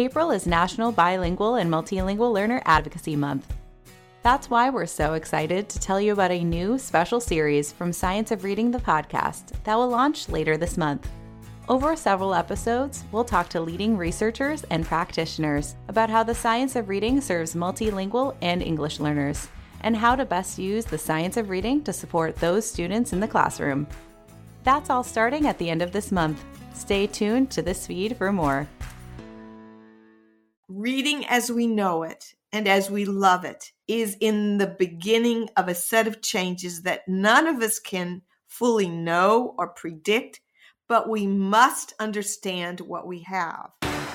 April is National Bilingual and Multilingual Learner Advocacy Month. That's why we're so excited to tell you about a new special series from Science of Reading, the podcast, that will launch later this month. Over several episodes, we'll talk to leading researchers and practitioners about how the science of reading serves multilingual and English learners, and how to best use the science of reading to support those students in the classroom. That's all starting at the end of this month. Stay tuned to this feed for more. Reading as we know it and as we love it is in the beginning of a set of changes that none of us can fully know or predict, but we must understand what we have.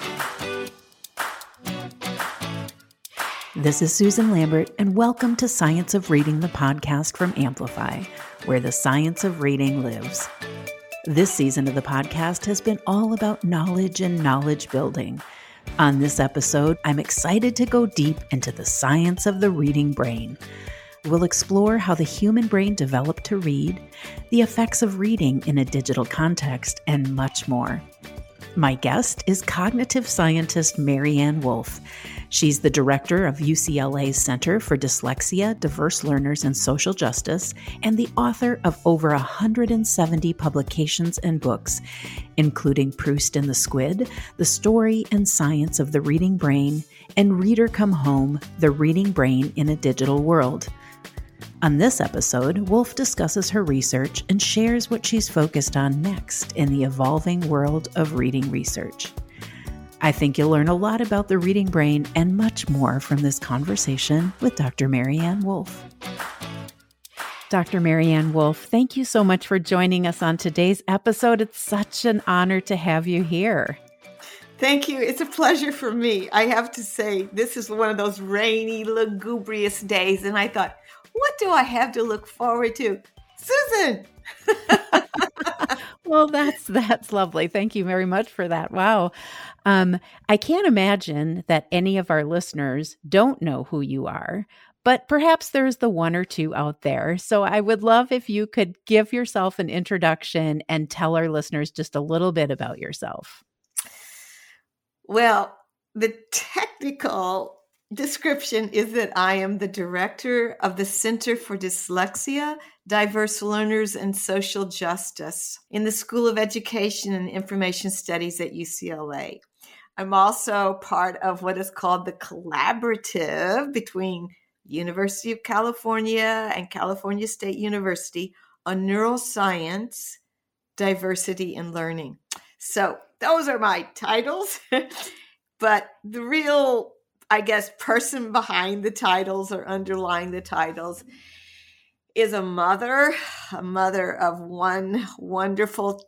This is Susan Lambert, and welcome to Science of Reading, the podcast from Amplify, where the science of reading lives. This season of the podcast has been all about knowledge and knowledge building. On this episode, I'm excited to go deep into the science of the reading brain. We'll explore how the human brain developed to read, the effects of reading in a digital context, and much more. My guest is cognitive scientist Marianne Wolf. She's the director of UCLA's Center for Dyslexia, Diverse Learners, and Social Justice, and the author of over 170 publications and books, including Proust and the Squid, The Story and Science of the Reading Brain, and Reader Come Home, The Reading Brain in a Digital World. On this episode, Wolf discusses her research and shares what she's focused on next in the evolving world of reading research. I think you'll learn a lot about the reading brain and much more from this conversation with Dr. Marianne Wolf. Dr. Marianne Wolf, thank you so much for joining us on today's episode. It's such an honor to have you here. Thank you. It's a pleasure for me. I have to say, this is one of those rainy, lugubrious days, and I thought, what do I have to look forward to? Susan! Well, that's lovely. Thank you very much for that. Wow. I can't imagine that any of our listeners don't know who you are, but perhaps there's the one or two out there. So I would love if you could give yourself an introduction and tell our listeners just a little bit about yourself. Well, the technical description is that I am the director of the Center for Dyslexia, Diverse Learners, and Social Justice in the School of Education and Information Studies at UCLA. I'm also part of what is called the collaborative between University of California and California State University on neuroscience, diversity, and learning. So those are my titles, but the real person behind the titles or underlying the titles is a mother of one wonderful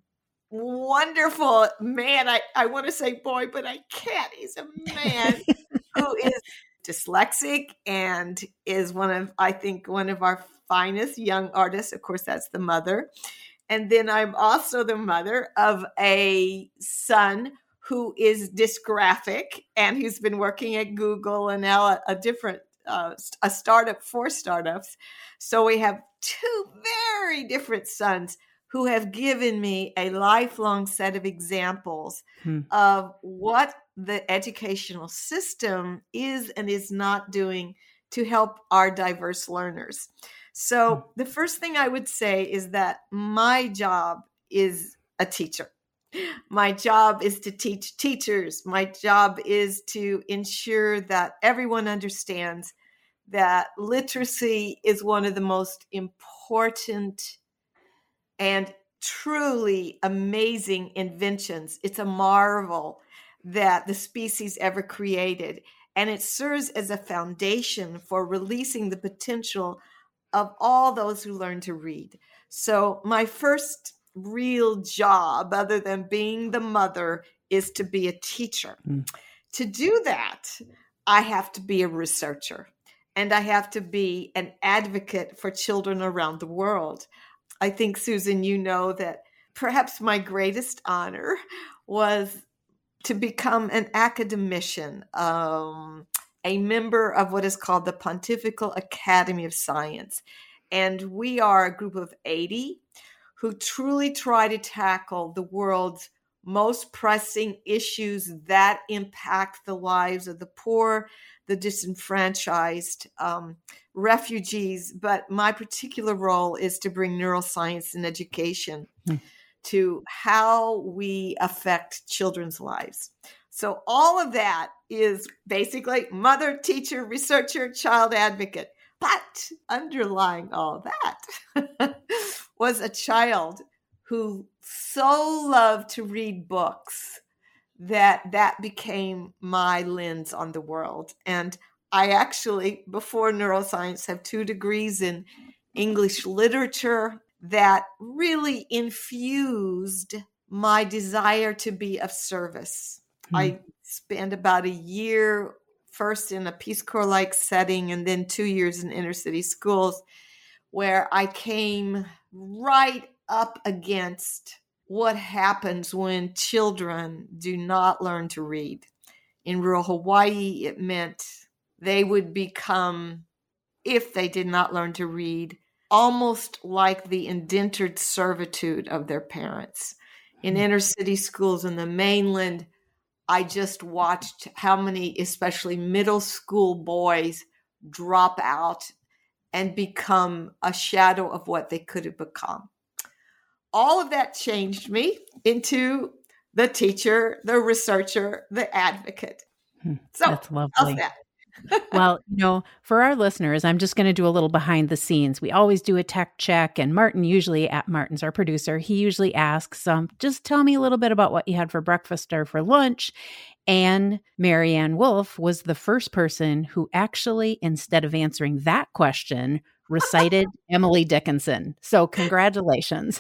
man. I want to say boy, but I can't. He's a man who is dyslexic and is one of our finest young artists. Of course, that's the mother. And then I'm also the mother of a son who is dysgraphic and who's been working at Google and now a startup for startups. So we have two very different sons who have given me a lifelong set of examples of what the educational system is and is not doing to help our diverse learners. So the first thing I would say is that my job is a teacher. My job is to teach teachers. My job is to ensure that everyone understands that literacy is one of the most important and truly amazing inventions. It's a marvel that the species ever created, and it serves as a foundation for releasing the potential of all those who learn to read. So my first real job, other than being the mother, is to be a teacher. To do that, I have to be a researcher, and I have to be an advocate for children around the world. I think, Susan, you know that perhaps my greatest honor was to become an academician, a member of what is called the Pontifical Academy of Science. And we are a group of 80 who truly try to tackle the world's most pressing issues that impact the lives of the poor, the disenfranchised, refugees. But my particular role is to bring neuroscience and education to how we affect children's lives. So all of that is basically mother, teacher, researcher, child advocate. But underlying all that was a child who so loved to read books that became my lens on the world. And I actually, before neuroscience, have 2 degrees in English literature that really infused my desire to be of service. I spent about a year first in a Peace Corps-like setting and then 2 years in inner city schools, where I came right up against what happens when children do not learn to read. In rural Hawaii, it meant they would become, if they did not learn to read, almost like the indentured servitude of their parents. In inner city schools in the mainland, I just watched how many, especially middle school boys, drop out and become a shadow of what they could have become. All of that changed me into the teacher, the researcher, the advocate. So that's lovely. That. Well, for our listeners, I'm just going to do a little behind the scenes. We always do a tech check, and Martin's our producer. He usually asks, just tell me a little bit about what you had for breakfast or for lunch. And Marianne Wolf was the first person who actually, instead of answering that question, recited Emily Dickinson. So congratulations.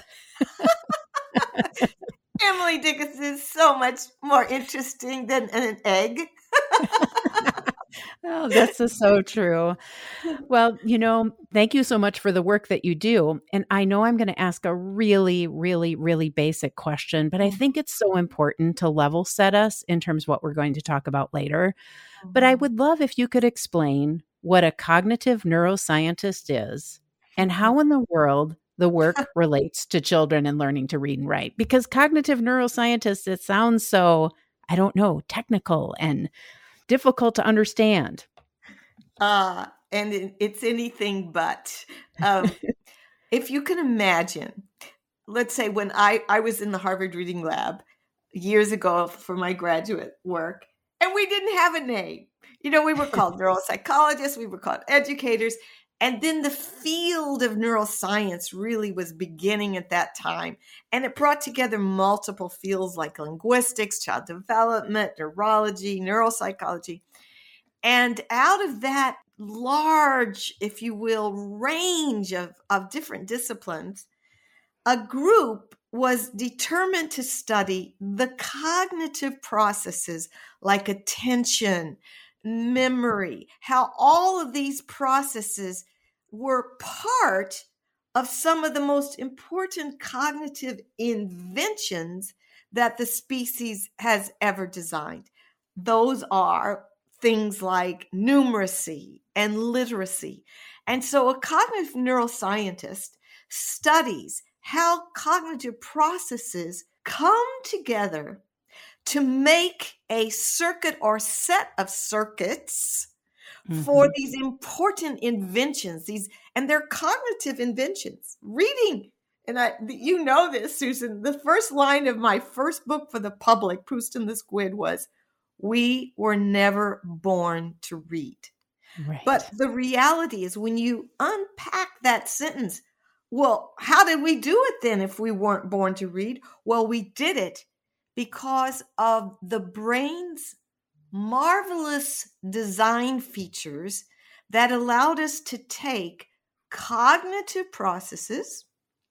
Emily Dickinson is so much more interesting than an egg. Oh, that's so true. Well, thank you so much for the work that you do. And I know I'm going to ask a really, really, really basic question, but I think it's so important to level set us in terms of what we're going to talk about later. But I would love if you could explain what a cognitive neuroscientist is and how in the world the work relates to children and learning to read and write. Because cognitive neuroscientist, it sounds so, I don't know, technical and difficult to understand. And it's anything but. If you can imagine, let's say when I was in the Harvard Reading Lab years ago for my graduate work, and we didn't have a name. We were called neuropsychologists, we were called educators, and then the field of neuroscience really was beginning at that time. And it brought together multiple fields like linguistics, child development, neurology, neuropsychology. And out of that large, if you will, range of different disciplines, a group was determined to study the cognitive processes like attention, memory, how all of these processes were part of some of the most important cognitive inventions that the species has ever designed. Those are things like numeracy and literacy. And so a cognitive neuroscientist studies how cognitive processes come together to make a circuit or set of circuits for these important inventions, and they're cognitive inventions. Reading, and you know this, Susan, the first line of my first book for the public, Proust and the Squid, was, "We were never born to read." Right. But the reality is, when you unpack that sentence, well, how did we do it then if we weren't born to read? Well, we did it because of the brain's marvelous design features that allowed us to take cognitive processes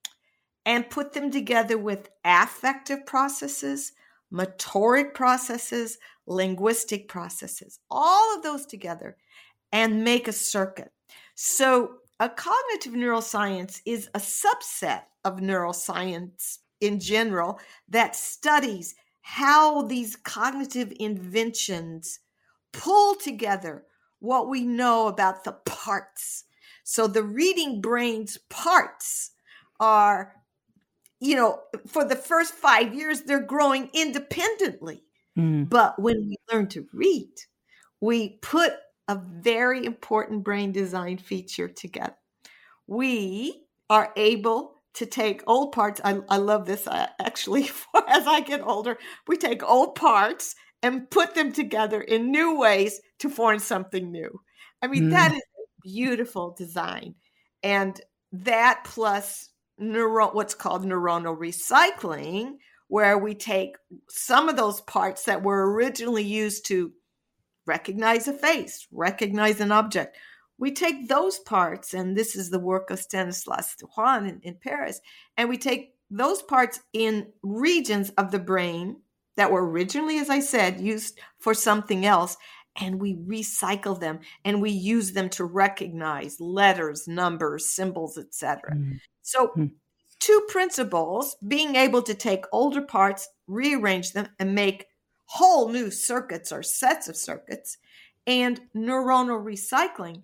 and put them together with affective processes, motoric processes, linguistic processes, all of those together, and make a circuit. So a cognitive neuroscience is a subset of neuroscience in general that studies how these cognitive inventions pull together what we know about the parts. So the reading brain's parts are, for the first 5 years, they're growing independently. But when we learn to read, we put a very important brain design feature together. We are able to take old parts. I love this actually. As I get older, we take old parts and put them together in new ways to form something new. I mean, that is a beautiful design. And that plus what's called neuronal recycling, where we take some of those parts that were originally used to recognize a face, recognize an object. We take those parts, and this is the work of Stanislas Dehaene in Paris, and we take those parts in regions of the brain that were originally, as I said, used for something else, and we recycle them, and we use them to recognize letters, numbers, symbols, etc. So 2 principles, being able to take older parts, rearrange them, and make whole new circuits or sets of circuits, and neuronal recycling.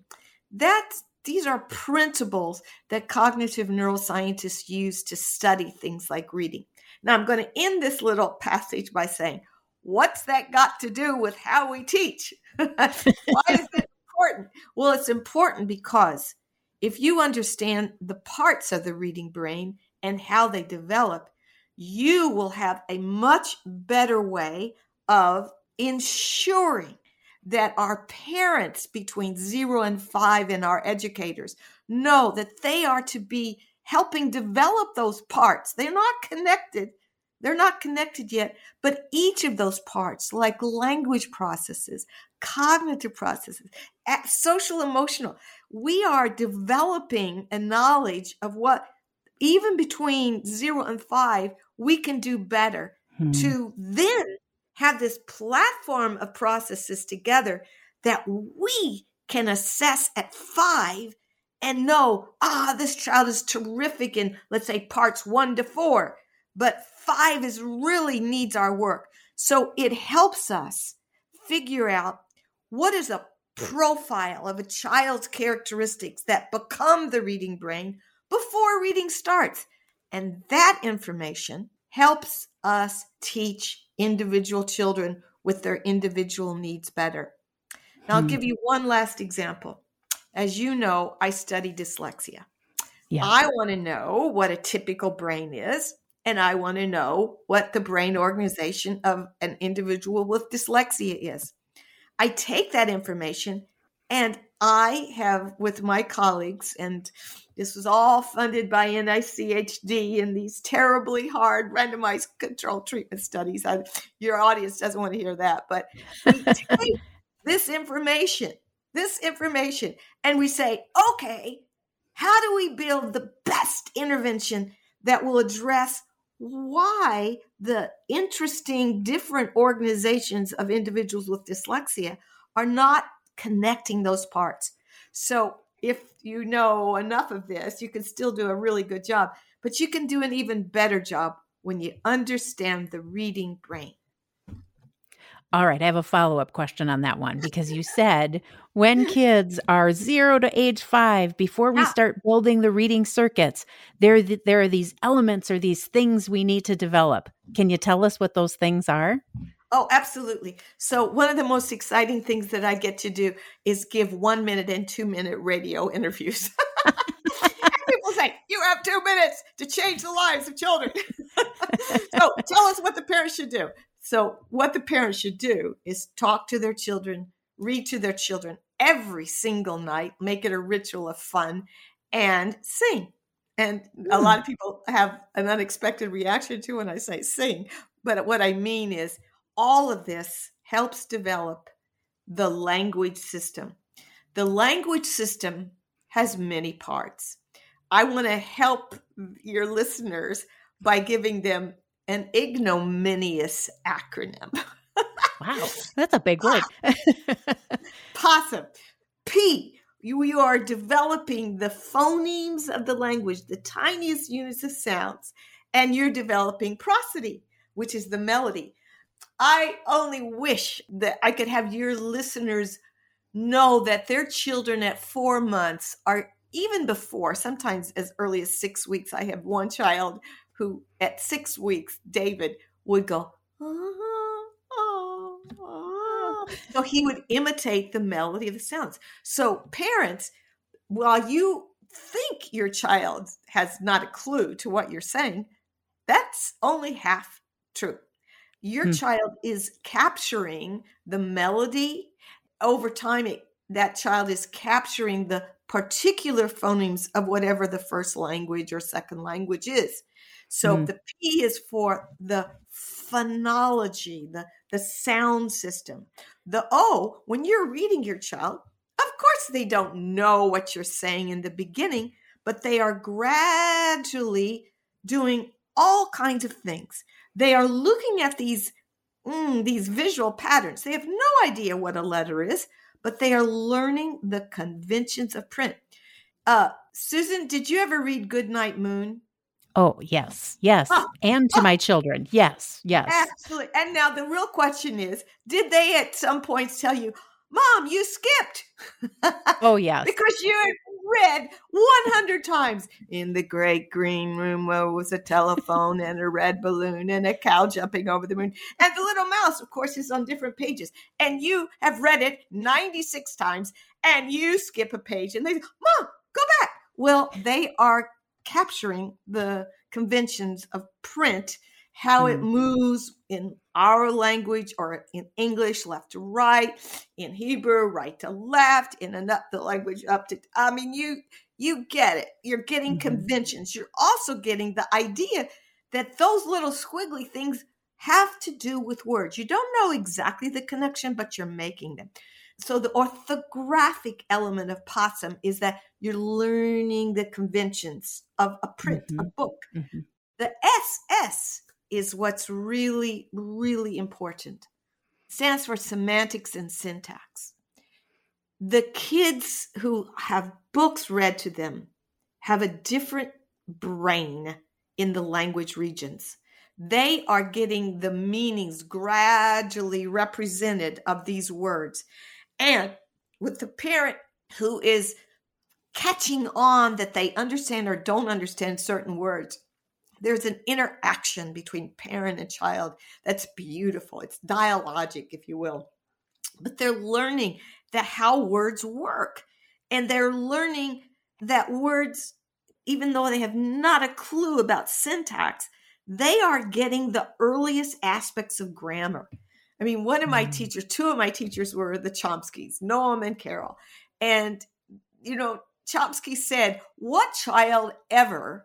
These are principles that cognitive neuroscientists use to study things like reading. Now, I'm going to end this little passage by saying, what's that got to do with how we teach? Why is it important? Well, it's important because if you understand the parts of the reading brain and how they develop, you will have a much better way of ensuring that our parents between 0 and 5 and our educators know that they are to be helping develop those parts. They're not connected. They're not connected yet, but each of those parts, like language processes, cognitive processes, social emotional, we are developing a knowledge of what, even between 0 and 5, we can do better to then have this platform of processes together that we can assess at 5 and know, this child is terrific in, let's say, parts 1 to 4, but 5 really needs our work. So it helps us figure out what is a profile of a child's characteristics that become the reading brain before reading starts. And that information helps us teach individual children with their individual needs better. Now, I'll give you one last example. As you know, I study dyslexia. Yeah. I want to know what a typical brain is, and I want to know what the brain organization of an individual with dyslexia is. I take that information, and I have, with my colleagues, and this was all funded by NICHD and these terribly hard randomized controlled treatment studies. Your audience doesn't want to hear that, but we take this information, and we say, okay, how do we build the best intervention that will address why the interesting different organizations of individuals with dyslexia are not connecting those parts? So if you know enough of this, you can still do a really good job, but you can do an even better job when you understand the reading brain. All right. I have a follow-up question on that one, because you said when kids are 0 to age 5, before we start building the reading circuits, there are these elements or these things we need to develop. Can you tell us what those things are? Oh, absolutely. So one of the most exciting things that I get to do is give 1 minute and 2 minute radio interviews. And people say, you have 2 minutes to change the lives of children. So tell us what the parents should do. So what the parents should do is talk to their children, read to their children every single night, make it a ritual of fun, and sing. And a lot of people have an unexpected reaction to when I say sing. But what I mean is all of this helps develop the language system. The language system has many parts. I want to help your listeners by giving them an ignominious acronym. Wow, that's a big word. Possum. P. You are developing the phonemes of the language, the tiniest units of sounds, and you're developing prosody, which is the melody. I only wish that I could have your listeners know that their children at 4 months are, even before, sometimes as early as 6 weeks. I have one child who at 6 weeks, David would go, ah, ah, ah. So he would imitate the melody of the sounds. So parents, while you think your child has not a clue to what you're saying, that's only half true. Your child is capturing the melody. Over time, that child is capturing the particular phonemes of whatever the first language or second language is. So the P is for the phonology, the sound system. The O, when you're reading your child, of course they don't know what you're saying in the beginning, but they are gradually doing all kinds of things. They are looking at these visual patterns. They have no idea what a letter is, but they are learning the conventions of print. Susan, did you ever read Goodnight Moon? Oh, yes. And to my children. Yes. Absolutely. And now the real question is, did they at some points tell you, Mom, you skipped? Oh, yes. Because you had read 100 times in the great green room where was a telephone and a red balloon and a cow jumping over the moon. And the little mouse, of course, is on different pages. And you have read it 96 times and you skip a page and they say, Mom, go back. Well, they are capturing the conventions of print, how it moves in our language or in English, left to right, in Hebrew, right to left, in the language up to, you get it. You're getting conventions. You're also getting the idea that those little squiggly things have to do with words. You don't know exactly the connection, but you're making them. So the orthographic element of Possum is that you're learning the conventions of a print, a book. The SS is what's really, really important. It stands for semantics and syntax. The kids who have books read to them have a different brain in the language regions. They are getting the meanings gradually represented of these words. And with the parent who is catching on that they understand or don't understand certain words, there's an interaction between parent and child that's beautiful. It's dialogic, if you will. But they're learning how words work. And they're learning that words, even though they have not a clue about syntax, they are getting the earliest aspects of grammar. I mean, two of my teachers were the Chomskys, Noam and Carol. And, Chomsky said, what child ever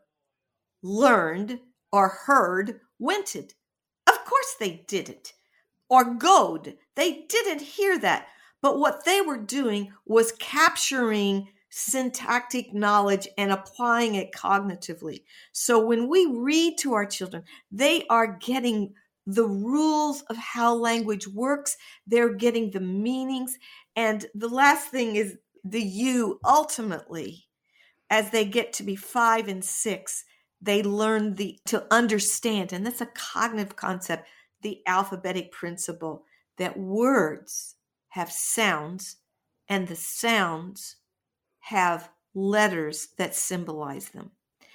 learned or heard winted? Of course they didn't. Or goad. They didn't hear that. But what they were doing was capturing syntactic knowledge and applying it cognitively. So when we read to our children, they are getting the rules of how language works. They're getting the meanings. And the last thing is the U. Ultimately, as they get to be 5 and 6, they learn to understand, and that's a cognitive concept, the alphabetic principle that words have sounds and the sounds have letters that symbolize them.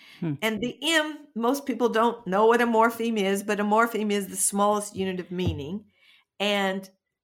And the M, most people don't know what a morpheme is, but a morpheme is the smallest unit of meaning. And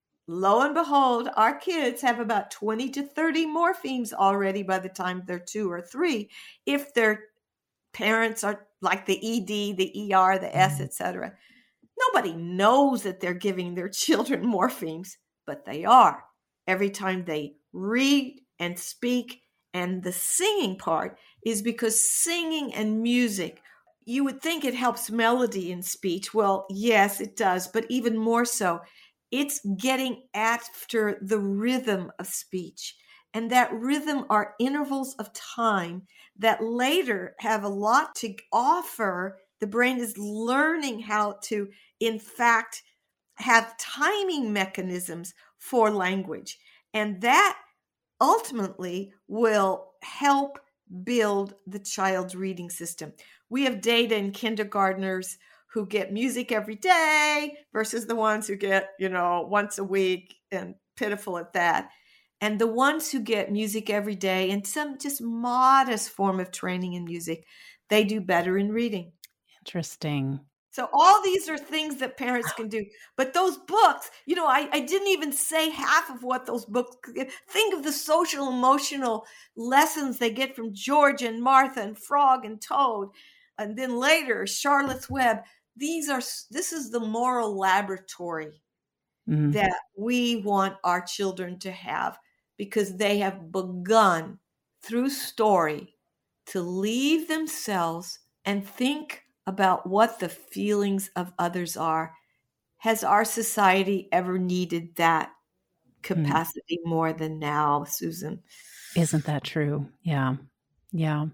lo and behold, our kids have about 20 to 30 morphemes already by the time they're 2 or 3, if their parents are like the ED, the ER, the S, etc. Nobody knows that they're giving their children morphemes, but they are. Every time they read and speak. And the singing part is because singing and music, you would think it helps melody in speech. Well, yes, it does. But even more so, it's getting after the rhythm of speech. And that rhythm are intervals of time that later have a lot to offer. The brain is learning how to, in fact, have timing mechanisms for language. And that ultimately will help build the child's reading system. We have data in kindergartners who get music every day versus the ones who get, once a week, and pitiful at that. And the ones who get music every day and some just modest form of training in music, they do better in reading. Interesting. So all these are things that parents can do. But those books, I didn't even say half of what those books give. Think of the social, emotional lessons they get from George and Martha and Frog and Toad. And then later, Charlotte's Web. This is the moral laboratory that we want our children to have, because they have begun through story to leave themselves and think about what the feelings of others are. Has our society ever needed that capacity more than now, Susan? Isn't that true? Yeah. Yeah.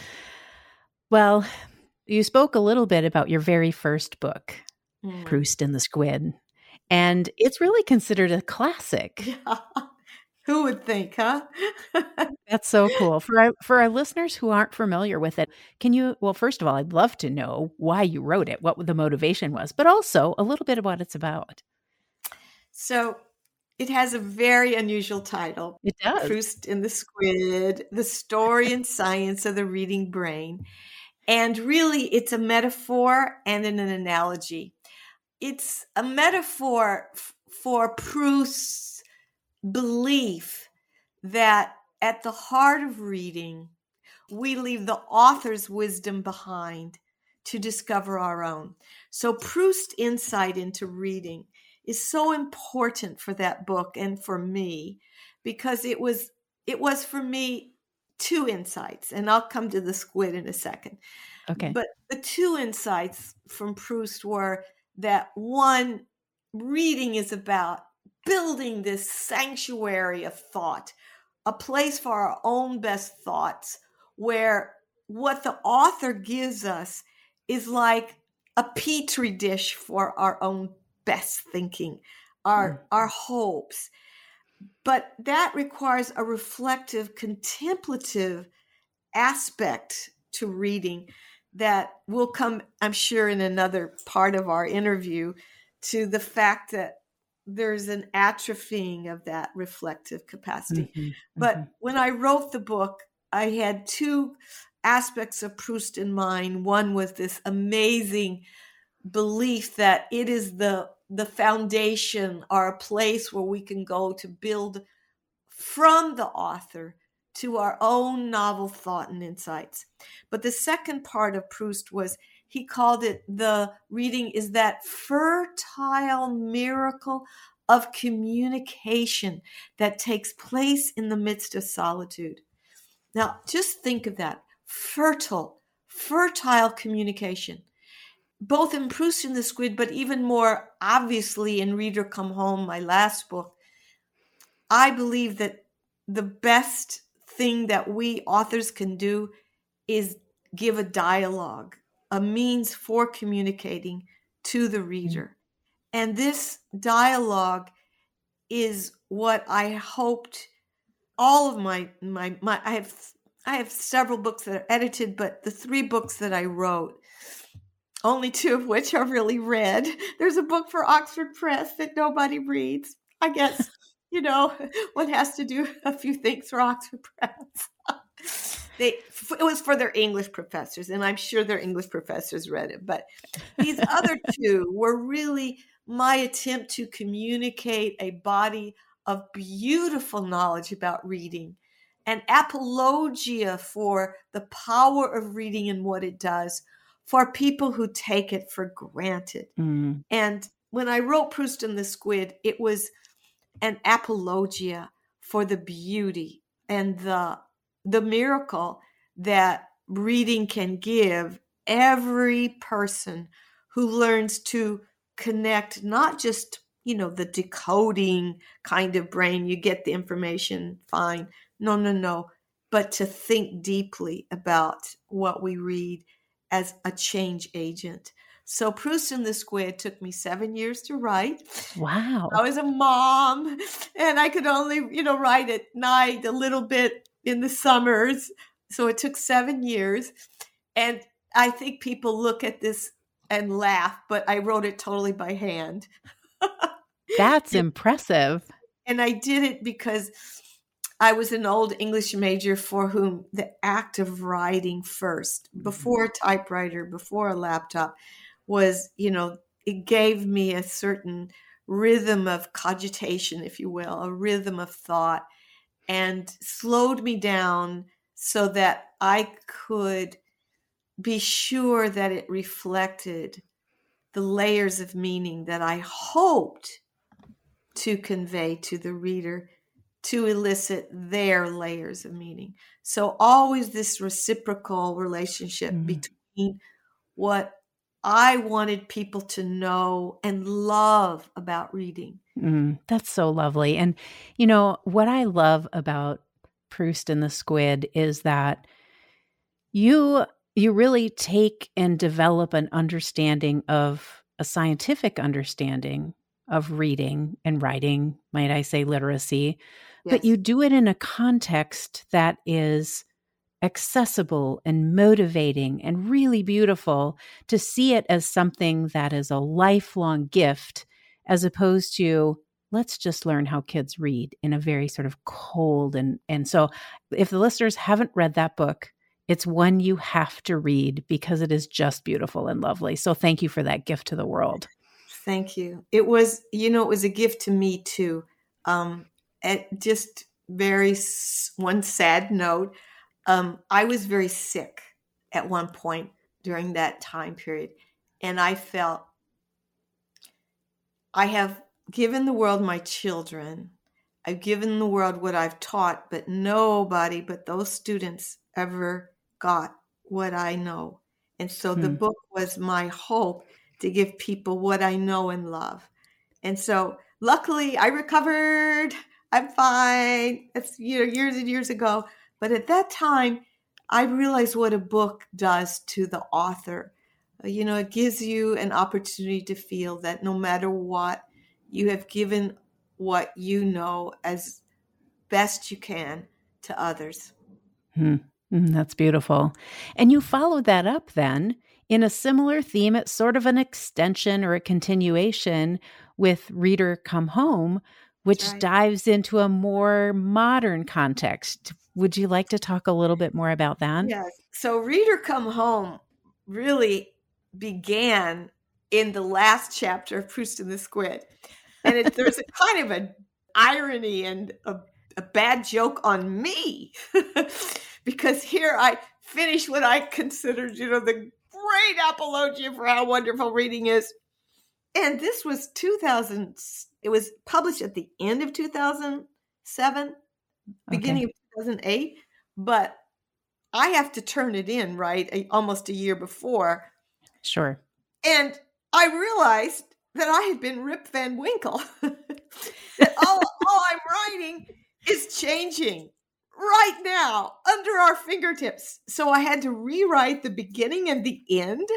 Well, you spoke a little bit about your very first book, Proust and the Squid, and it's really considered a classic. Yeah. Who would think, huh? That's so cool. For our listeners who aren't familiar with it, first of all, I'd love to know why you wrote it, what the motivation was, but also a little bit of what it's about. So it has a very unusual title. It does. Proust and the Squid, the story and science of the reading brain. And really, it's a metaphor and an analogy. It's a metaphor for Proust's belief that at the heart of reading, we leave the author's wisdom behind to discover our own. So Proust's insight into reading is so important for that book and for me, because it was for me two insights, and I'll come to the squid in a second. Okay. But the two insights from Proust were that, one, reading is about building this sanctuary of thought, a place for our own best thoughts, where what the author gives us is like a petri dish for our own best thinking, our hopes. But that requires a reflective, contemplative aspect to reading that will come, I'm sure, in another part of our interview, to the fact that there's an atrophying of that reflective capacity. But when I wrote the book, I had two aspects of Proust in mind. One was this amazing belief that it is the foundation, or a place where we can go to build from the author to our own novel thought and insights. But the second part of Proust was, he called it, the reading is that fertile miracle of communication that takes place in the midst of solitude. Now, just think of that. Fertile communication. Both in Proust and the Squid, but even more obviously in Reader Come Home, my last book, I believe that the best thing that we authors can do is give a dialogue, a means for communicating to the reader. And this dialogue is what I hoped all of my I have several books that are edited, but the 3 books that I wrote, only 2 of which are really read. There's a book for Oxford Press that nobody reads. I guess, one has to do a few things for Oxford Press. It was for their English professors, and I'm sure their English professors read it. But these other 2 were really my attempt to communicate a body of beautiful knowledge about reading, an apologia for the power of reading and what it does for people who take it for granted. And when I wrote Proust and the Squid, it was an apologia for the beauty and the miracle that reading can give every person who learns to connect, not just, the decoding kind of brain, you get the information, fine. No. But to think deeply about what we read as a change agent. So Proust and the Squid took me 7 years to write. Wow. I was a mom, and I could only, write at night, a little bit in the summers. So it took 7 years. And I think people look at this and laugh, but I wrote it totally by hand. That's impressive. And I did it because I was an old English major for whom the act of writing first, before a typewriter, before a laptop, was, it gave me a certain rhythm of cogitation, if you will, a rhythm of thought, and slowed me down so that I could be sure that it reflected the layers of meaning that I hoped to convey to the reader, to elicit their layers of meaning. So always this reciprocal relationship between what I wanted people to know and love about reading. That's so lovely. And, what I love about Proust and the Squid is that you really take and develop an understanding of a scientific understanding of reading and writing, might I say literacy, but you do it in a context that is accessible and motivating and really beautiful, to see it as something that is a lifelong gift, as opposed to let's just learn how kids read in a very sort of cold. And so if the listeners haven't read that book, it's one you have to read because it is just beautiful and lovely. So thank you for that gift to the world. Thank you. It was, it was a gift to me too. Just one sad note. I was very sick at one point during that time period. And I felt I have given the world my children. I've given the world what I've taught, but nobody but those students ever got what I know. And so the book was my hope to give people what I know and love. And so luckily I recovered. I'm fine. It's years and years ago. But at that time, I realized what a book does to the author. It gives you an opportunity to feel that no matter what, you have given what you know as best you can to others. That's beautiful. And you followed that up then in a similar theme. It's sort of an extension or a continuation with Reader Come Home, which dives into a more modern context. Would you like to talk a little bit more about that? Yes. So Reader Come Home really began in the last chapter of Proust and the Squid. And there's a kind of an irony and a bad joke on me because here I finish what I considered, the great apologia for how wonderful reading is. And this was 2000. It was published at the end of 2007, beginning of 2008. But I have to turn it in, right? Almost a year before. Sure. And I realized that I had been Rip Van Winkle. That all I'm writing is changing right now under our fingertips. So I had to rewrite the beginning and the end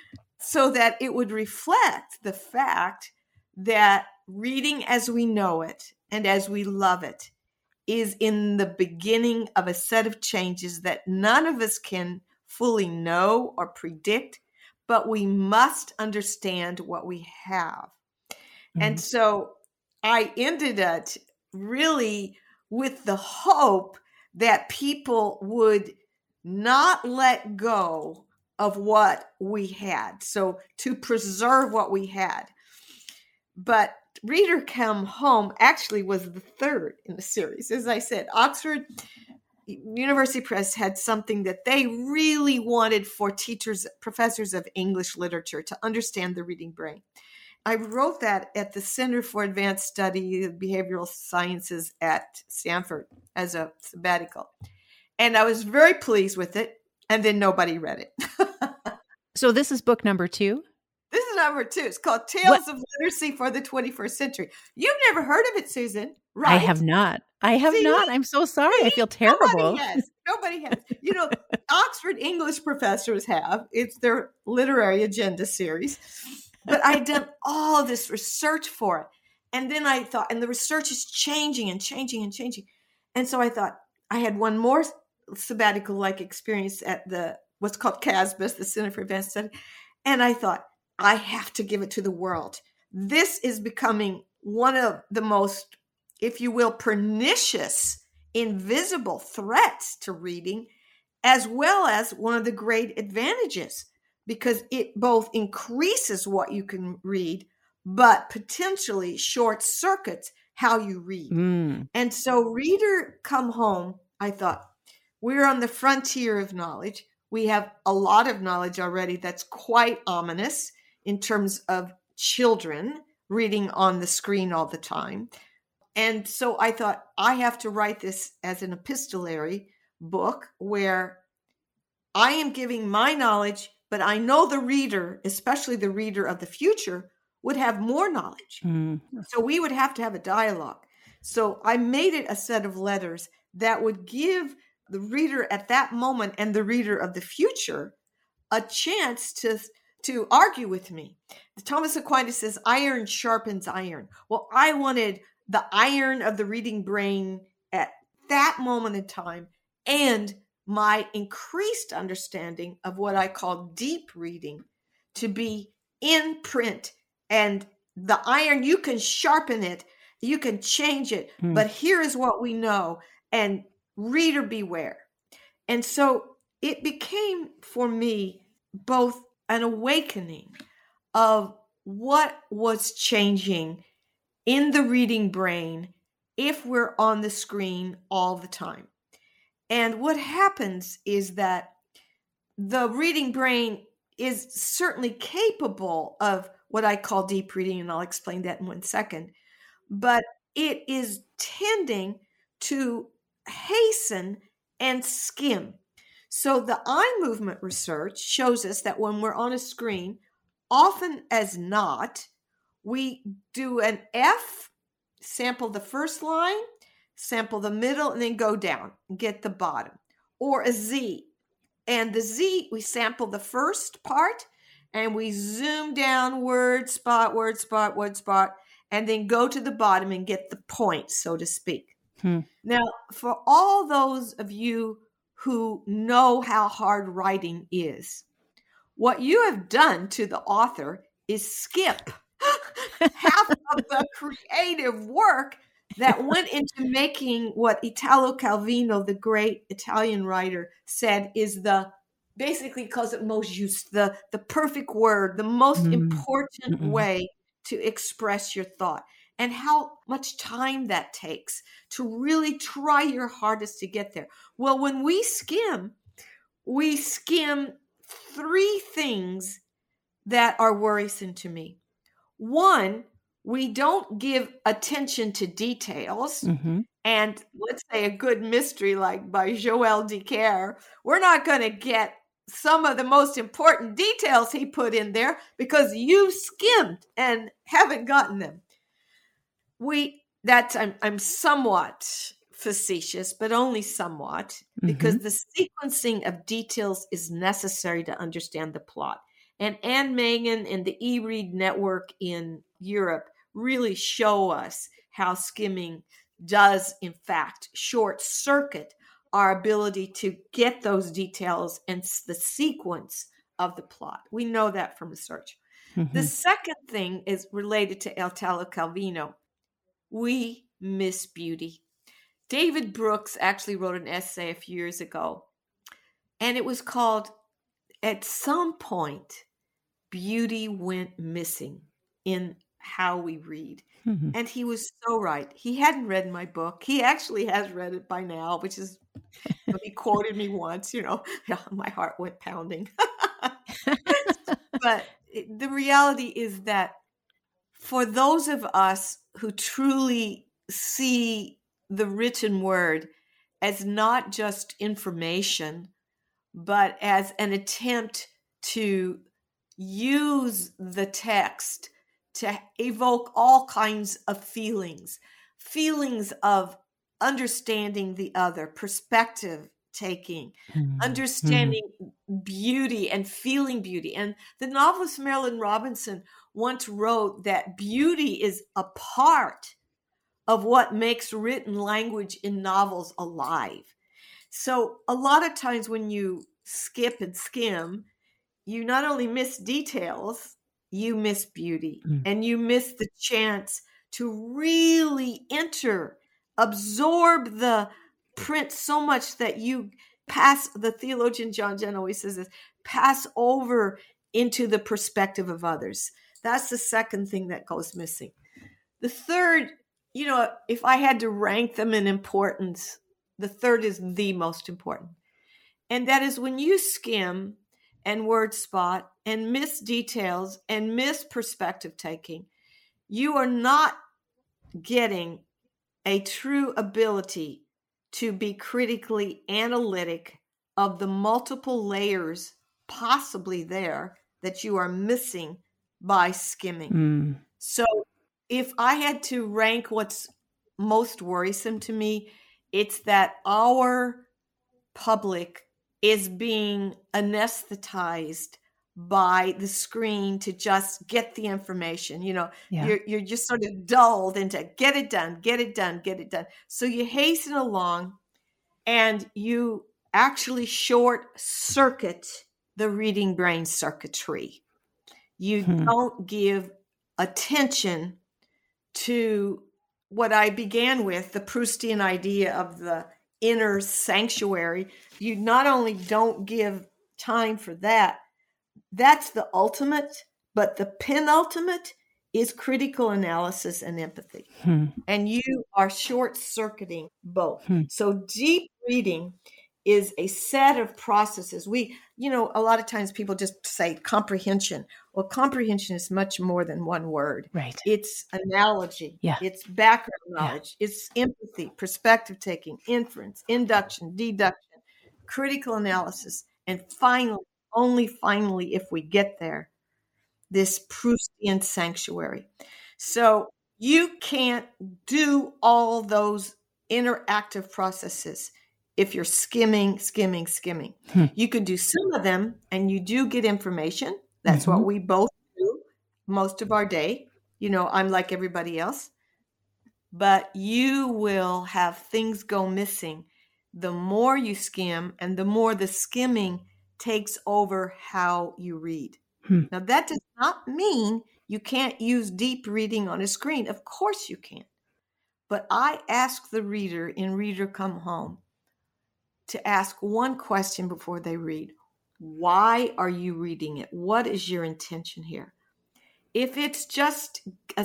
so that it would reflect the fact that reading as we know it and as we love it is in the beginning of a set of changes that none of us can fully know or predict, but we must understand what we have. And so I ended it really with the hope that people would not let go of what we had. So to preserve what we had. But Reader Come Home actually was the third in the series. As I said, Oxford University Press had something that they really wanted for teachers, professors of English literature to understand the reading brain. I wrote that at the Center for Advanced Study of Behavioral Sciences at Stanford as a sabbatical. And I was very pleased with it. And then nobody read it. So this is book number 2? This is number 2. It's called Tales of Literacy for the 21st Century. You've never heard of it, Susan, right? I have not. I'm so sorry. I feel terrible. Nobody has. Oxford English professors have. It's their literary agenda series. But I'd done all of this research for it. And then I thought, and the research is changing and changing and changing. And so I thought I had one more sabbatical-like experience at what's called CASBIS, the Center for Advanced Study. And I thought, I have to give it to the world. This is becoming one of the most, if you will, pernicious invisible threats to reading, as well as one of the great advantages, because it both increases what you can read, but potentially short circuits how you read. And so Reader Come Home, I thought, we're on the frontier of knowledge. We have a lot of knowledge already that's quite ominous in terms of children reading on the screen all the time. And so I thought, I have to write this as an epistolary book where I am giving my knowledge, but I know the reader, especially the reader of the future, would have more knowledge. So we would have to have a dialogue. So I made it a set of letters that would give the reader at that moment and the reader of the future a chance to argue with me. Thomas Aquinas says, iron sharpens iron. Well, I wanted the iron of the reading brain at that moment in time and my increased understanding of what I call deep reading to be in print. And the iron, you can sharpen it, you can change it, but here is what we know, and reader beware. And so it became for me both an awakening of what was changing in the reading brain if we're on the screen all the time. And what happens is that the reading brain is certainly capable of what I call deep reading, and I'll explain that in 1 second, but it is tending to hasten and skim. So the eye movement research shows us that when we're on a screen, often as not, we do an F, sample the first line, sample the middle, and then go down and get the bottom. Or a Z. And the Z, we sample the first part, and we zoom down word spot, and then go to the bottom and get the point, so to speak. Now, for all those of you who know how hard writing is, what you have done to the author is skip half of the creative work that went into making what Italo Calvino, the great Italian writer, said is basically calls it most used, the perfect word, the most important way to express your thought, and how much time that takes to really try your hardest to get there. Well, when we skim 3 things that are worrisome to me. One, we don't give attention to details. And let's say a good mystery like by Joël Dicker, we're not going to get some of the most important details he put in there because you skimmed and haven't gotten them. I'm somewhat facetious, but only somewhat, because the sequencing of details is necessary to understand the plot. And Anne Mangan and the eRead network in Europe really show us how skimming does, in fact, short circuit our ability to get those details and the sequence of the plot. We know that from research. The second thing is related to Italo Calvino. We miss beauty. David Brooks actually wrote an essay a few years ago, and it was called, At Some Point, Beauty Went Missing in How We Read. And he was so right. He hadn't read my book. He actually has read it by now, which is, he quoted me once, my heart went pounding. But the reality is that for those of us who truly see the written word as not just information, but as an attempt to use the text to evoke all kinds of feelings of understanding the other, perspective taking, understanding beauty and feeling beauty. And the novelist Marilynne Robinson once wrote that beauty is a part of what makes written language in novels alive. So a lot of times when you skip and skim, you not only miss details, you miss beauty, and you miss the chance to really absorb the print so much that you pass, the theologian John Jen always says this, pass over into the perspective of others. That's the second thing that goes missing. The third, if I had to rank them in importance, the third is the most important. And that is when you skim and word spot and miss details and miss perspective taking, you are not getting a true ability to be critically analytic of the multiple layers possibly there that you are missing by skimming. So if I had to rank what's most worrisome to me, it's that our public is being anesthetized by the screen to just get the information. You're just sort of dulled into get it done. So you hasten along and you actually short circuit the reading brain circuitry. You don't give attention to what I began with, the Proustian idea of the inner sanctuary. You not only don't give time for that, that's the ultimate, but the penultimate is critical analysis and empathy. And you are short-circuiting both. So deep reading is a set of processes. A lot of times people just say comprehension. Well, comprehension is much more than one word. Right. It's analogy. Yeah. It's background knowledge. Yeah. It's empathy, perspective taking, inference, induction, deduction, critical analysis. And finally, only finally, if we get there, this Proustian sanctuary. So you can't do all those interactive processes if you're skimming. You could do some of them and you do get information. That's what we both do most of our day. I'm like everybody else. But you will have things go missing the more you skim and the more the skimming takes over how you read. Now, that does not mean you can't use deep reading on a screen. Of course you can. But I ask the reader in Reader Come Home to ask one question before they read. Why are you reading it? What is your intention here? If it's just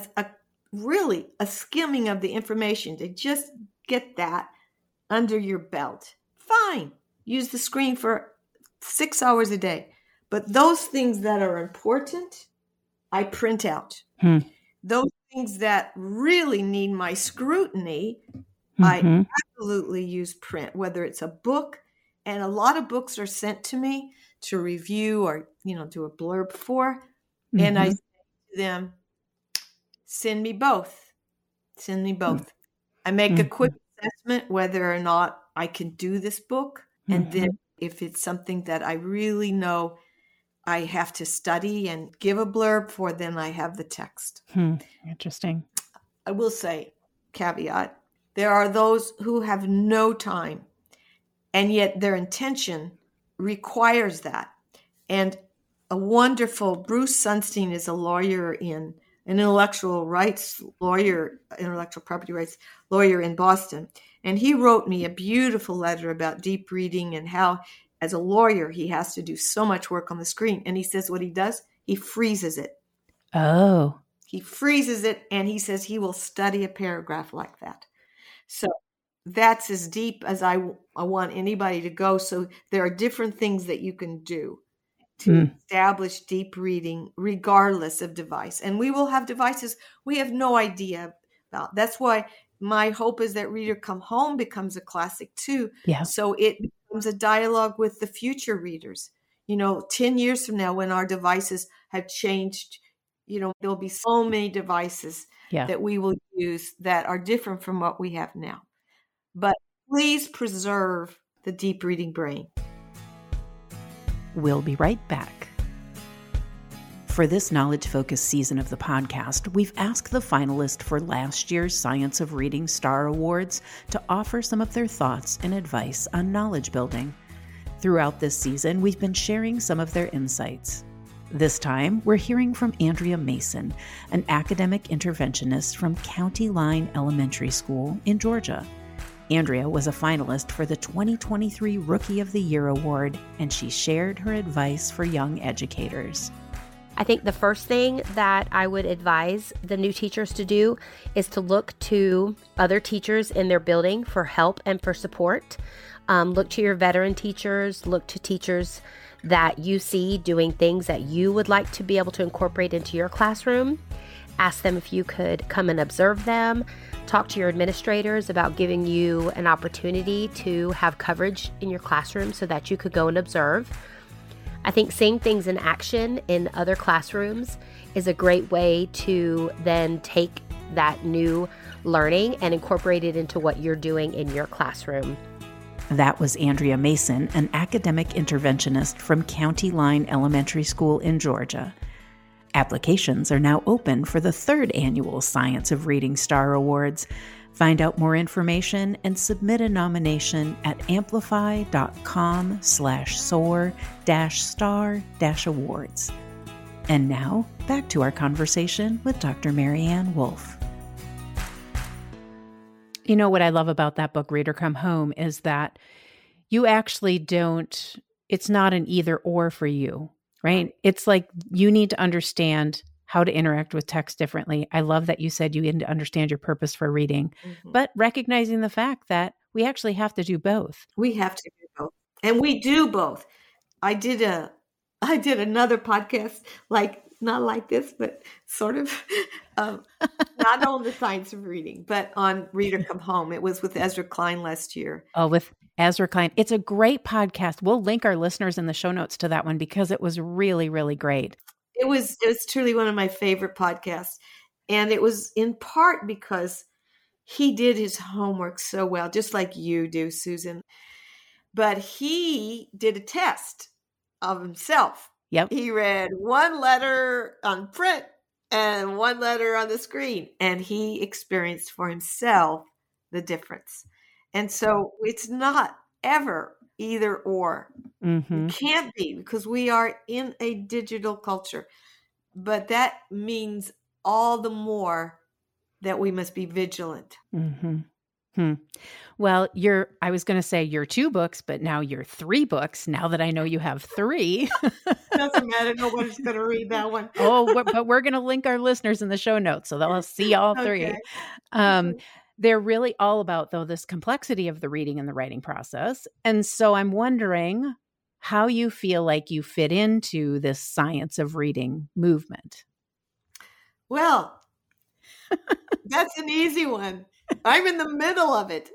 really a skimming of the information to just get that under your belt, fine. Use the screen for 6 hours a day. But those things that are important, I print out. Those things that really need my scrutiny, I absolutely use print, whether it's a book, and a lot of books are sent to me to review or, do a blurb for. And I say to them, send me both. I make a quick assessment whether or not I can do this book. And then if it's something that I really know I have to study and give a blurb for, then I have the text. Interesting. I will say, caveat, there are those who have no time, and yet their intention requires that. And a wonderful, Bruce Sunstein is a lawyer an intellectual property rights lawyer in Boston. And he wrote me a beautiful letter about deep reading and how, as a lawyer, he has to do so much work on the screen. And he says what he does, he freezes it. Oh. He freezes it, and he says he will study a paragraph like that. So that's as deep as I want anybody to go. So there are different things that you can do to establish deep reading regardless of device. And we will have devices we have no idea about. That's why my hope is that Reader Come Home becomes a classic too. Yeah. So it becomes a dialogue with the future readers. 10 years from now, when our devices have changed, there'll be so many devices that we will use that are different from what we have now. But please preserve the deep reading brain. We'll be right back. For this knowledge-focused season of the podcast, we've asked the finalists for last year's Science of Reading Star Awards to offer some of their thoughts and advice on knowledge building. Throughout this season, we've been sharing some of their insights. This time, we're hearing from Andrea Mason, an academic interventionist from County Line Elementary School in Georgia. Andrea was a finalist for the 2023 Rookie of the Year Award, and she shared her advice for young educators. I think the first thing that I would advise the new teachers to do is to look to other teachers in their building for help and for support. Look to your veteran teachers, look to teachers that you see doing things that you would like to be able to incorporate into your classroom. Ask them if you could come and observe them. Talk to your administrators about giving you an opportunity to have coverage in your classroom so that you could go and observe. I think seeing things in action in other classrooms is a great way to then take that new learning and incorporate it into what you're doing in your classroom. That was Andrea Mason, an academic interventionist from County Line Elementary School in Georgia. Applications are now open for the 3rd annual Science of Reading Star Awards. Find out more information and submit a nomination at amplify.com/soar-star-awards. And now, back to our conversation with Dr. Marianne Wolf. You know what I love about that book, Reader Come Home, is that you actually don't, it's not an either or for you, right? It's like you need to understand how to interact with text differently. I love that you said you need to understand your purpose for reading, but recognizing the fact that we actually have to do both. We have to do both. And we do both. I did another podcast, not like this, but sort of, not on the science of reading, but on Reader Come Home. It was with Ezra Klein last year. Oh, with Ezra Klein. It's a great podcast. We'll link our listeners in the show notes to that one because it was really, really great. It was truly one of my favorite podcasts. And it was in part because he did his homework so well, just like you do, Susan. But he did a test of himself. Yep. He read one letter on print and one letter on the screen, and he experienced for himself the difference. And so it's not ever either or. Mm-hmm. It can't be, because we are in a digital culture. But that means all the more that we must be vigilant. Mm-hmm. Well, I was going to say you're 2 books, but now you're 3 books. Now that I know you have 3. Doesn't matter. Nobody's going to read that one. But we're going to link our listeners in the show notes so they'll see all 3. Okay. They're really all about, though, this complexity of the reading and the writing process. And so I'm wondering how you feel like you fit into this science of reading movement. Well, that's an easy one. I'm in the middle of it.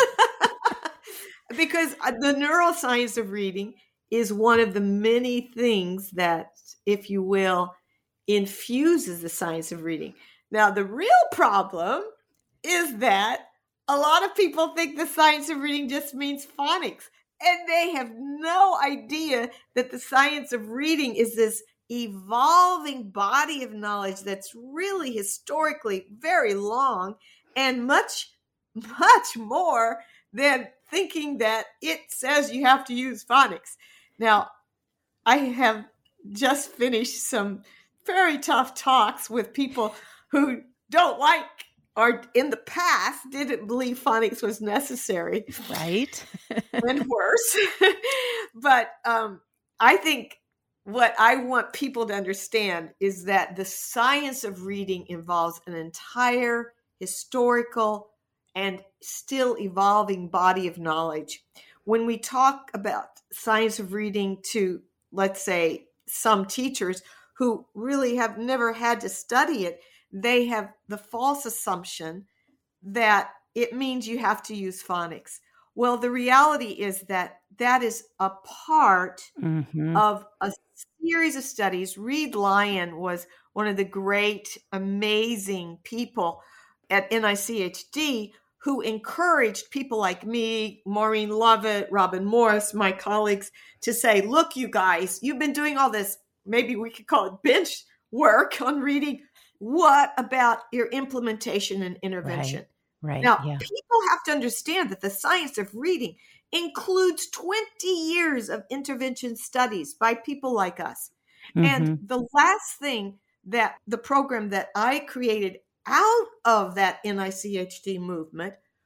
Because the neuroscience of reading is one of the many things that, if you will, infuses the science of reading. Now, the real problem is that a lot of people think the science of reading just means phonics, and they have no idea that the science of reading is this evolving body of knowledge that's really historically very long and much, much more than thinking that it says you have to use phonics. Now, I have just finished some very tough talks with people who don't like, or in the past didn't believe phonics was necessary. Right. And worse. But I think what I want people to understand is that the science of reading involves an entire historical and still evolving body of knowledge. When we talk about science of reading to, let's say, some teachers who really have never had to study it, they have the false assumption that it means you have to use phonics. Well, the reality is that that is a part of a series of studies. Reed Lyon was one of the great, amazing people at NICHD who encouraged people like me, Maureen Lovett, Robin Morris, my colleagues, to say, look, you guys, you've been doing all this, maybe we could call it bench work on reading. What about your implementation and intervention? Right. Now, people have to understand that the science of reading includes 20 years of intervention studies by people like us. And the last thing that the program that I created out of that NICHD movement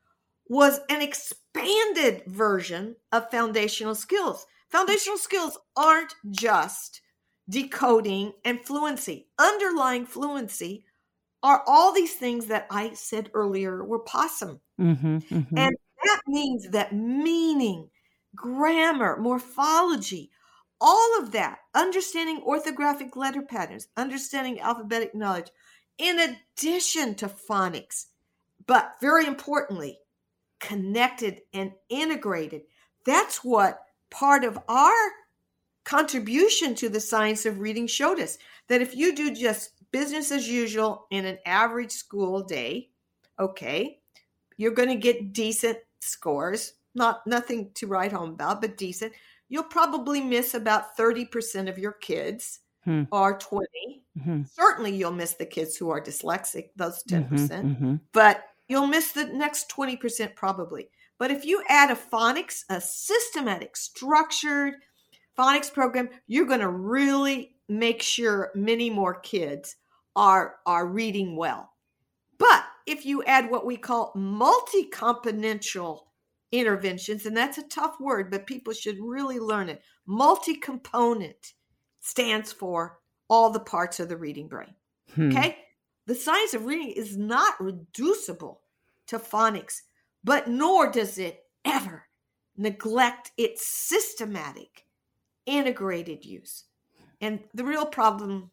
was an expanded version of foundational skills. Foundational skills aren't just decoding and fluency. Underlying fluency are all these things that I said earlier were possum. Mm-hmm, mm-hmm. And that means that meaning, grammar, morphology, all of that, understanding orthographic letter patterns, understanding alphabetic knowledge, in addition to phonics, but very importantly, connected and integrated. That's what part of our contribution to the science of reading showed us, that if you do just business as usual in an average school day, okay, you're going to get decent scores, nothing to write home about, but decent. You'll probably miss about 30% of your kids, or 20. Certainly you'll miss the kids who are dyslexic, those 10%, but you'll miss the next 20% probably. But if you add a systematic, structured phonics program, you're going to really make sure many more kids are reading well. But if you add what we call multi-componential interventions, and that's a tough word, but people should really learn it. Multi-component stands for all the parts of the reading brain. Okay? The science of reading is not reducible to phonics, but nor does it ever neglect its systematic, integrated use. And the real problem,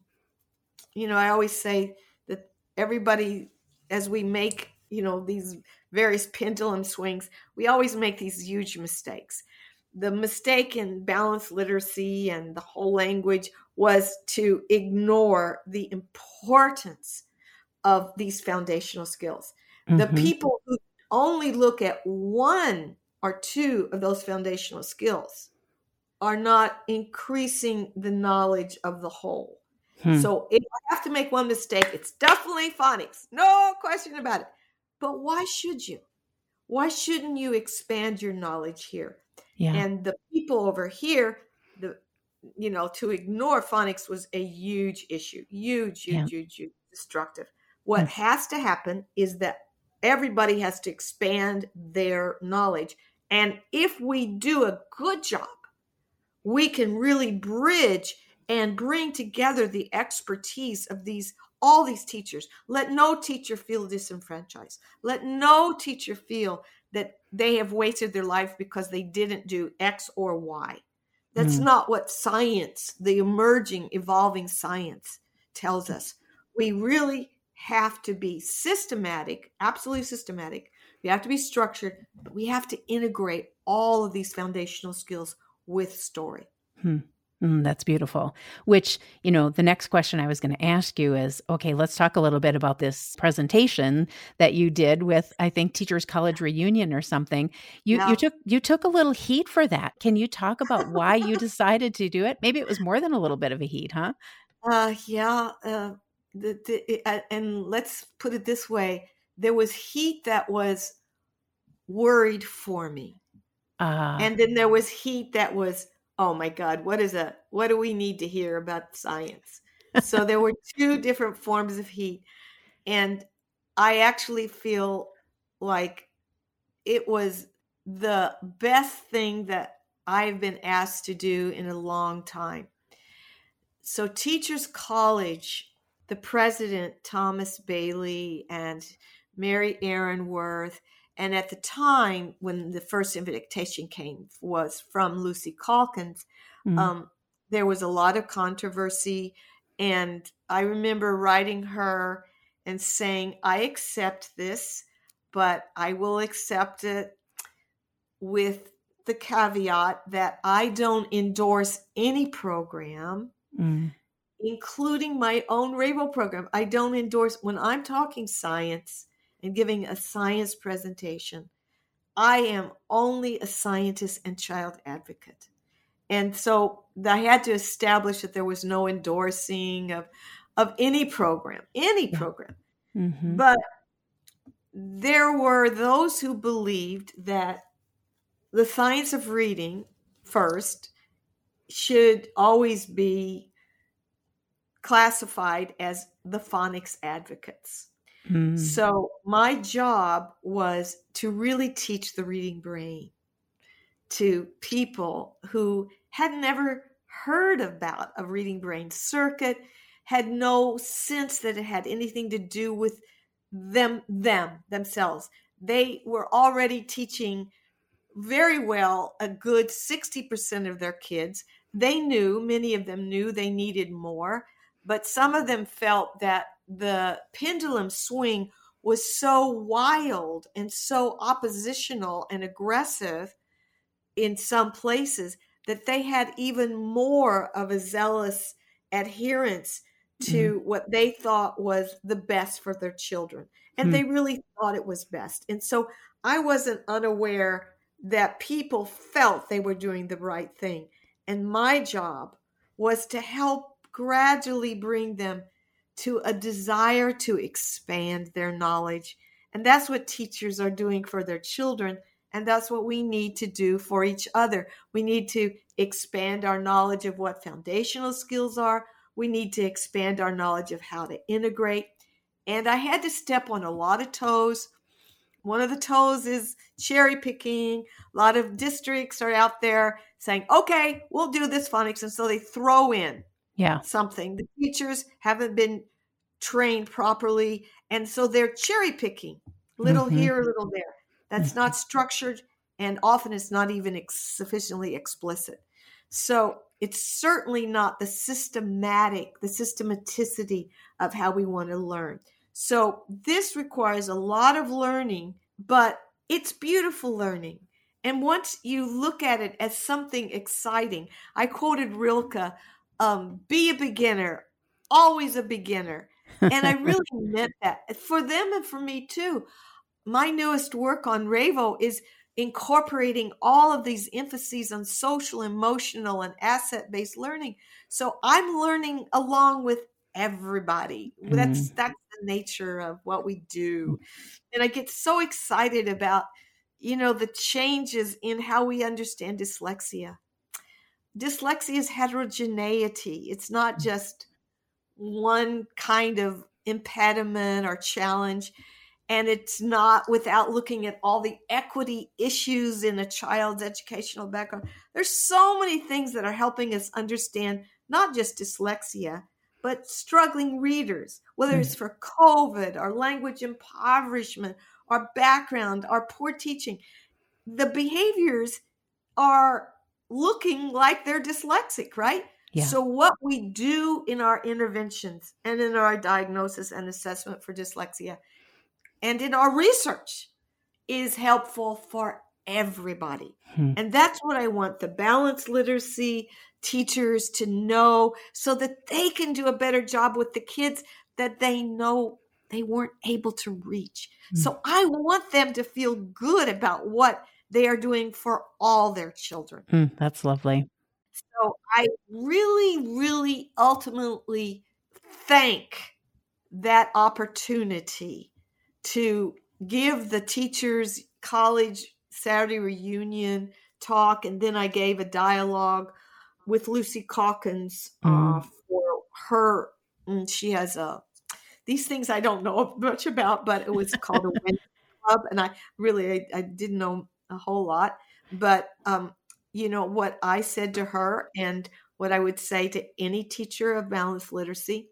I always say that everybody, as we make, these various pendulum swings, we always make these huge mistakes. The mistake in balanced literacy and the whole language was to ignore the importance of these foundational skills. The people who only look at one or two of those foundational skills are not increasing the knowledge of the whole. So if I have to make one mistake, it's definitely phonics. No question about it. But why should you? Why shouldn't you expand your knowledge here? Yeah. And the people over here, to ignore phonics was a huge issue. Huge, destructive. What has to happen is that everybody has to expand their knowledge. And if we do a good job, we can really bridge and bring together the expertise of all these teachers. Let no teacher feel disenfranchised. Let no teacher feel that they have wasted their life because they didn't do X or Y. That's not what science, the evolving science, tells us. We really have to be systematic, absolutely systematic. We have to be structured, but we have to integrate all of these foundational skills with story. That's beautiful. Which, the next question I was going to ask you is, okay, let's talk a little bit about this presentation that you did with, I think, Teachers College Reunion or something. You took a little heat for that. Can you talk about why you decided to do it? Maybe it was more than a little bit of a heat, huh? And let's put it this way. There was heat that was worried for me. And then there was heat that was, oh my God, what do we need to hear about science? So there were two different forms of heat. And I actually feel like it was the best thing that I've been asked to do in a long time. So Teachers College, the president, Thomas Bailey, and Mary Aaronworth, and at the time when the first invitation came was from Lucy Calkins, there was a lot of controversy. And I remember writing her and saying, I accept this, but I will accept it with the caveat that I don't endorse any program, including my own Rabo program. I don't endorse, when I'm talking science and giving a science presentation, I am only a scientist and child advocate. And so I had to establish that there was no endorsing of any program. But there were those who believed that the science of reading, first, should always be classified as the phonics advocates. So my job was to really teach the reading brain to people who had never heard about a reading brain circuit, had no sense that it had anything to do with themselves. They were already teaching very well a good 60% of their kids. Many of them knew they needed more, but some of them felt that the pendulum swing was so wild and so oppositional and aggressive in some places that they had even more of a zealous adherence to what they thought was the best for their children. And they really thought it was best. And so I wasn't unaware that people felt they were doing the right thing. And my job was to help gradually bring them to a desire to expand their knowledge. And that's what teachers are doing for their children. And that's what we need to do for each other. We need to expand our knowledge of what foundational skills are. We need to expand our knowledge of how to integrate. And I had to step on a lot of toes. One of the toes is cherry picking. A lot of districts are out there saying, okay, we'll do this phonics. And so they throw in something. The teachers haven't been trained properly. And so they're cherry picking, little here, little there. That's not structured, and often it's not even sufficiently explicit. So it's certainly not the systematicity of how we want to learn. So this requires a lot of learning, but it's beautiful learning. And once you look at it as something exciting, I quoted Rilke, be a beginner, always a beginner. And I really meant that for them and for me too. My newest work on Ravo is incorporating all of these emphases on social, emotional, and asset-based learning. So I'm learning along with everybody. That's the nature of what we do. And I get so excited about, the changes in how we understand dyslexia. Dyslexia is heterogeneity. It's not just one kind of impediment or challenge. And it's not without looking at all the equity issues in a child's educational background. There's so many things that are helping us understand not just dyslexia, but struggling readers, whether it's for COVID or language impoverishment or background or poor teaching. The behaviors are looking like they're dyslexic, right? Yeah. So what we do in our interventions and in our diagnosis and assessment for dyslexia and in our research is helpful for everybody. And that's what I want the balanced literacy teachers to know so that they can do a better job with the kids that they know they weren't able to reach. So I want them to feel good about what they are doing for all their children. That's lovely. So I really, really ultimately thank that opportunity to give the teachers college Saturday reunion talk. And then I gave a dialogue with Lucy Calkins for her. And she has these things I don't know much about, but it was called a Wendy Club. And I didn't know a whole lot. But, what I said to her and what I would say to any teacher of balanced literacy,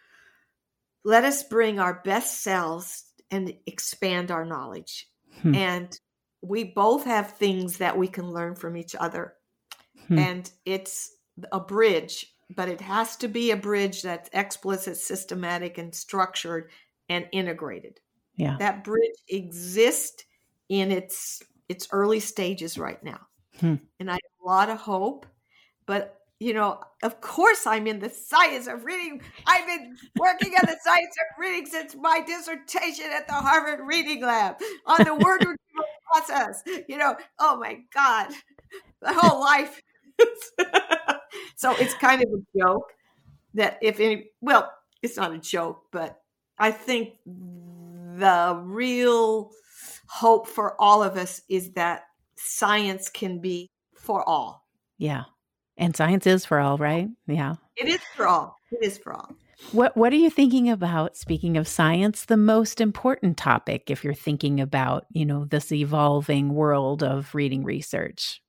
let us bring our best selves and expand our knowledge. And we both have things that we can learn from each other. And it's a bridge, but it has to be a bridge that's explicit, systematic, and structured and integrated. Yeah. That bridge exists in its early stages right now. And I have a lot of hope, but of course, I'm in the science of reading. I've been working on the science of reading since my dissertation at the Harvard Reading Lab on the word retrieval process. Oh my God, the whole life. So it's kind of a joke that it's not a joke, but I think the real hope for all of us is that science can be for all. Yeah. And science is for all, right? Yeah. It is for all. It is for all. What are you thinking about, speaking of science, the most important topic if you're thinking about, this evolving world of reading research?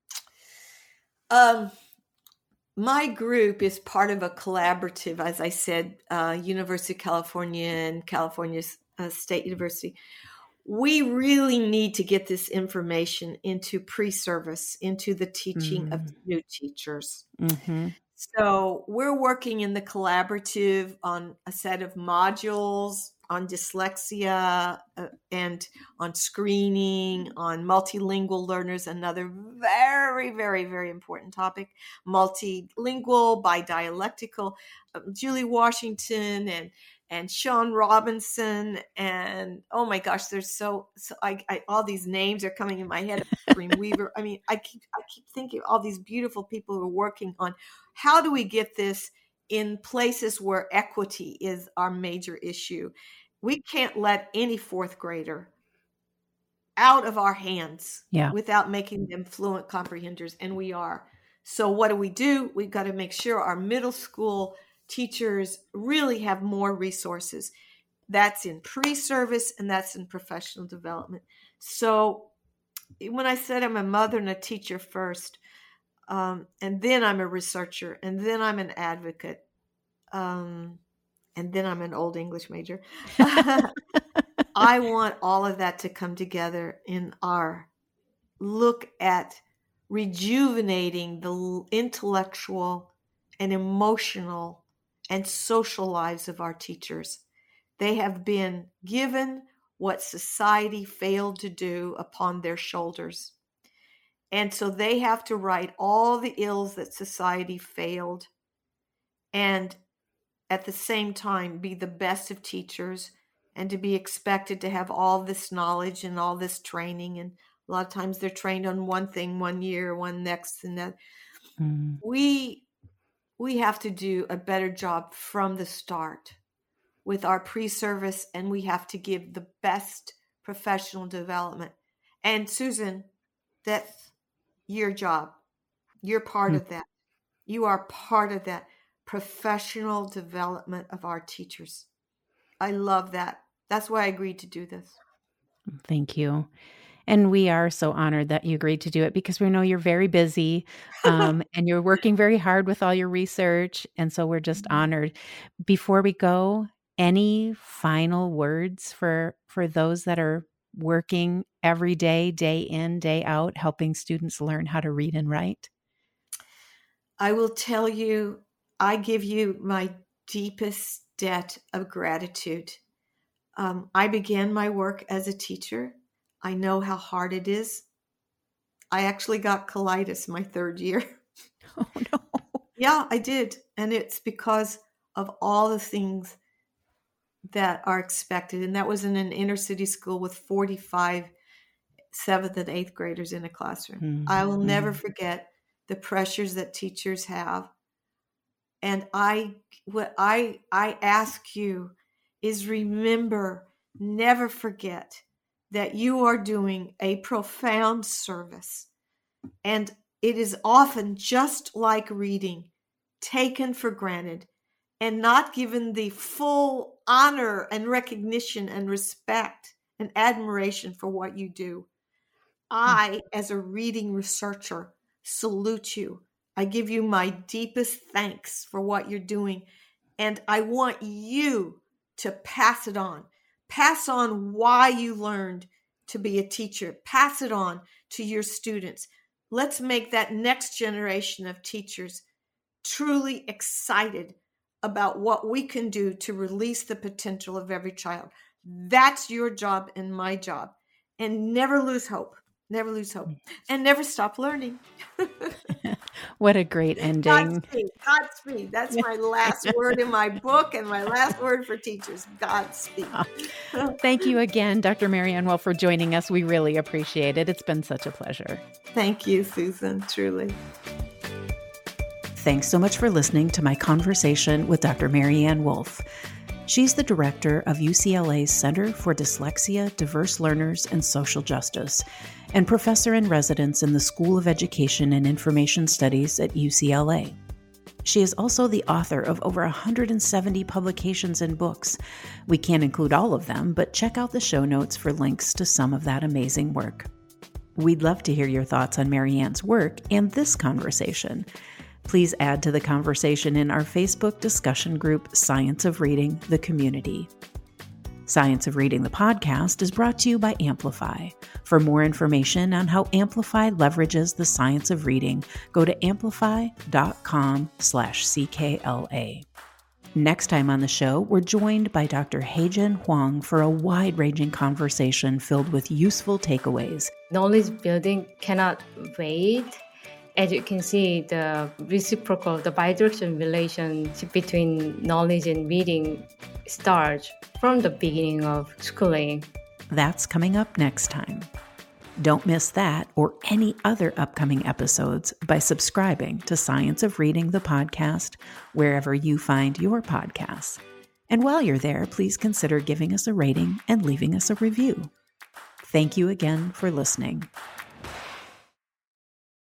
My group is part of a collaborative, as I said, University of California and California State University. We really need to get this information into pre-service, into the teaching of new teachers. Mm-hmm. So we're working in the collaborative on a set of modules on dyslexia and on screening, on multilingual learners, another very, very, very important topic, multilingual, bidialectical. Julie Washington and Sean Robinson, and oh my gosh, there's so I all these names are coming in my head. Green Weaver. I mean, I keep thinking of all these beautiful people who are working on how do we get this in places where equity is our major issue. We can't let any fourth grader out of our hands without making them fluent comprehenders, and we are. So what do? We've got to make sure our middle school teachers really have more resources. That's in pre-service and that's in professional development. So when I said I'm a mother and a teacher first, and then I'm a researcher, and then I'm an advocate, and then I'm an old English major, I want all of that to come together in our look at rejuvenating the intellectual and emotional and social lives of our teachers. They have been given what society failed to do upon their shoulders. And so they have to right all the ills that society failed and at the same time be the best of teachers and to be expected to have all this knowledge and all this training. And a lot of times they're trained on one thing one year, one next, and that. We have to do a better job from the start with our pre-service, and we have to give the best professional development. And Susan, that's your job. You're part of that. You are part of that professional development of our teachers. I love that. That's why I agreed to do this. Thank you. And we are so honored that you agreed to do it because we know you're very busy and you're working very hard with all your research. And so we're just honored. Before we go, any final words for those that are working every day, day in, day out, helping students learn how to read and write? I will tell you, I give you my deepest debt of gratitude. I began my work as a teacher. I know how hard it is. I actually got colitis my third year. Oh, no. Yeah, I did. And it's because of all the things that are expected. And that was in an inner city school with 45 7th and 8th graders in a classroom. Mm-hmm. I will never forget the pressures that teachers have. And what I ask you is remember, never forget that you are doing a profound service. And it is often just like reading, taken for granted and not given the full honor and recognition and respect and admiration for what you do. I, as a reading researcher, salute you. I give you my deepest thanks for what you're doing. And I want you to pass it on. Pass on why you learned to be a teacher. Pass it on to your students. Let's make that next generation of teachers truly excited about what we can do to release the potential of every child. That's your job and my job. And never lose hope. Never lose hope. And never stop learning. What a great ending. Godspeed. That's my last word in my book and my last word for teachers. Godspeed. Thank you again, Dr. Marianne Wolf, for joining us. We really appreciate it. It's been such a pleasure. Thank you, Susan, truly. Thanks so much for listening to my conversation with Dr. Marianne Wolf. She's the director of UCLA's Center for Dyslexia, Diverse Learners, and Social Justice, and professor in residence in the School of Education and Information Studies at UCLA. She is also the author of over 170 publications and books. We can't include all of them, but check out the show notes for links to some of that amazing work. We'd love to hear your thoughts on Marianne's work and this conversation. Please add to the conversation in our Facebook discussion group, Science of Reading, the Community. Science of Reading, the podcast, is brought to you by Amplify. For more information on how Amplify leverages the science of reading, go to amplify.com/CKLA. Next time on the show, we're joined by Dr. Heijin Huang for a wide-ranging conversation filled with useful takeaways. Knowledge building cannot wait. As you can see, the reciprocal, the bidirectional relationship between knowledge and reading starts from the beginning of schooling. That's coming up next time. Don't miss that or any other upcoming episodes by subscribing to Science of Reading, the podcast, wherever you find your podcasts. And while you're there, please consider giving us a rating and leaving us a review. Thank you again for listening.